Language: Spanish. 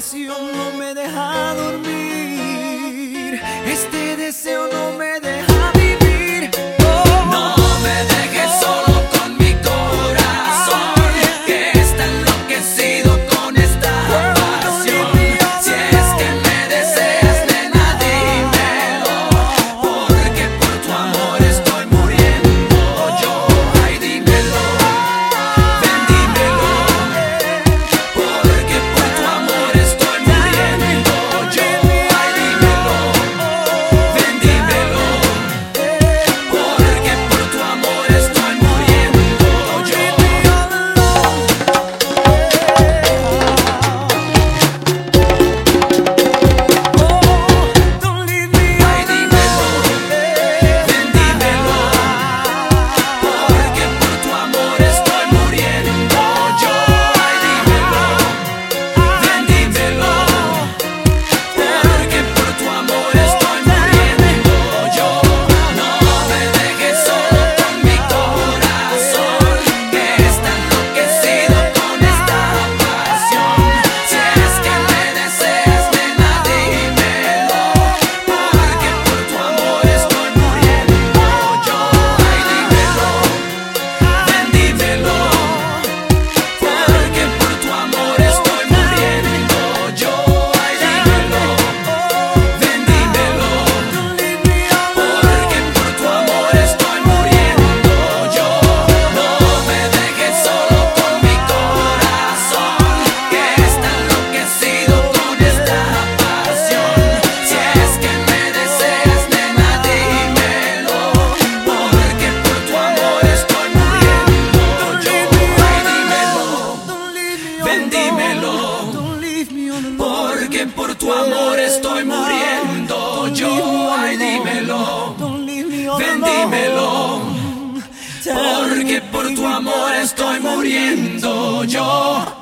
pasión no me deja dormir, este deseo no me deja vivir. No me dejes solo con mi corazón, que está enloquecido con esta pasión. Si es que me deseas, nena, dímelo, porque por tu amor estoy muriendo yo. Ay, dímelo, ven, dímelo, porque por tu amor estoy muriendo yo. Ay, dímelo, ven, dímelo, porque por tu amor estoy muriendo yo. Don't leave me Ay, dímelo, ven, dímelo, porque por tu amor estoy muriendo yo. Ay, dímelo, ven, dímelo, porque por tu amor estoy muriendo yo. No me dejes solo con mi corazón, que está enloquecido con esta pasión. Si es que me deseas, nena, dímelo, porque por tu amor estoy muriendo yo. Ay, dímelo, ven, dímelo, porque por tu amor estoy muriendo yo. Ay, dímelo, ven, dímelo, porque por tu amor estoy muriendo yo. No me dejes solo con mi corazón, que está enloquecido con esta pasión. Si es que me deseas, nena, dímelo, porque por tu amor estoy muriendo yo. Ay, dímelo, ven, dímelo, porque por tu amor estoy muriendo yo. Ay, dímelo, ven, dímelo, porque por tu amor estoy muriendo yo.